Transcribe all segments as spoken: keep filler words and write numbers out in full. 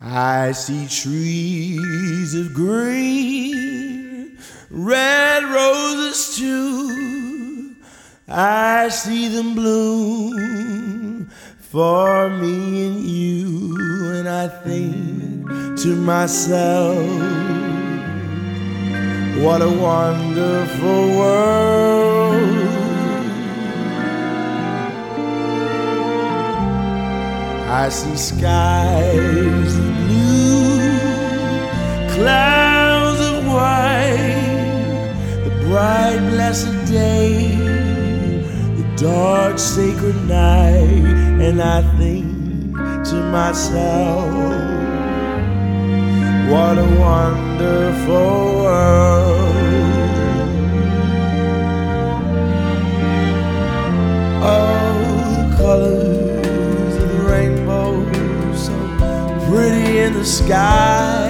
I see trees of green, red roses too. I see them bloom for me and you, and I think to myself, what a wonderful world. I see skies of blue, clouds of white, the bright blessed day, the dark sacred night, and I think to myself, what a wonderful world. Oh, the colors of the rainbow, so pretty in the sky,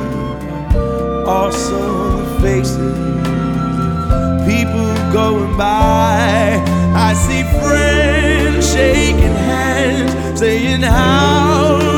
also the faces of people going by. I see friends shaking hands, saying how